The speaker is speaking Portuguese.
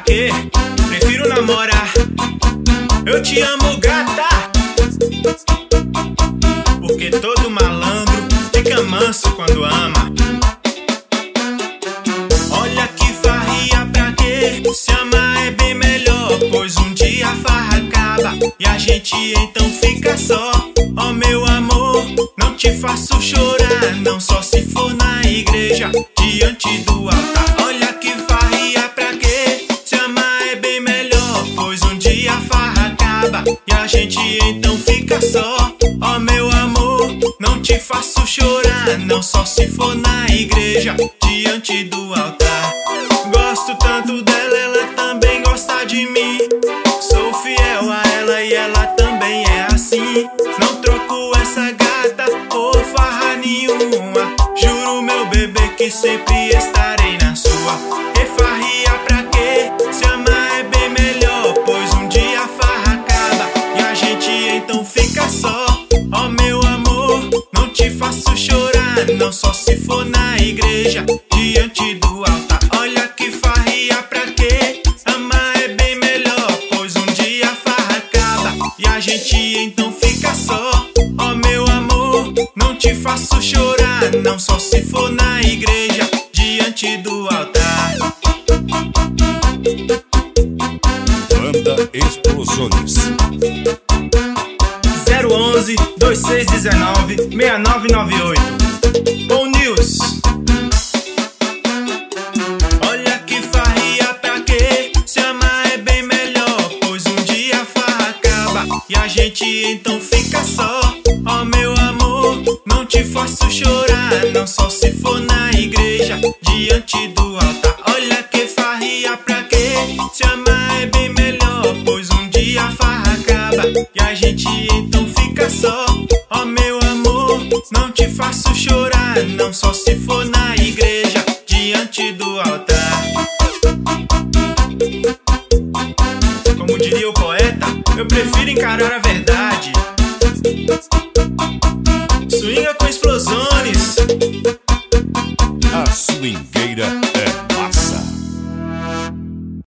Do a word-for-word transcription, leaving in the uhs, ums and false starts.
quê? Prefiro namorar. Eu te amo, gata, porque todo malandro fica manso quando ama. Olha que farria pra quê? Se amar é bem melhor, pois um dia a farra acaba e a gente então fica só. Oh meu amor, não te faço chorar, não, só se for na igreja, diante do altar. Olha que farria pra quê? Se amar é bem melhor, pois um dia a farra acaba e a gente então fica só. Oh meu amor, não te faço chorar, não, só se for na igreja, diante do altar. Gosto tanto dela, ela também gosta de mim. Sou fiel a ela e ela também é assim. Não troco essa gata por farra nenhuma. Juro, meu bebê, que sempre estarei na sua. E farria pra quê? Se amar é bem melhor, pois um dia a farra acaba e a gente então fica só. Oh meu amor, não te faço chorar, não, só se for na igreja, diante do altar. Olha que farria pra quê? Amar é bem melhor, pois um dia a farra acaba e a gente então fica só. Oh meu amor, não te faço chorar, não, só se for na igreja, diante do altar. Banda Explosões. Zero onze, dois seis um nove, seis nove nove oito. Bom News. Olha que farria pra quê? Se amar é bem melhor, pois um dia a farra acaba e a gente então fica só. Oh meu amor, não te faço chorar, não, só se for na igreja, diante do altar. Olha que farria pra quê? Se amar é bem melhor, pois um dia a farra acaba e a gente então fica só. Oh meu amor, não te faço chorar, não, só se for na igreja, diante do altar. Como diria o poeta, eu prefiro encarar a verdade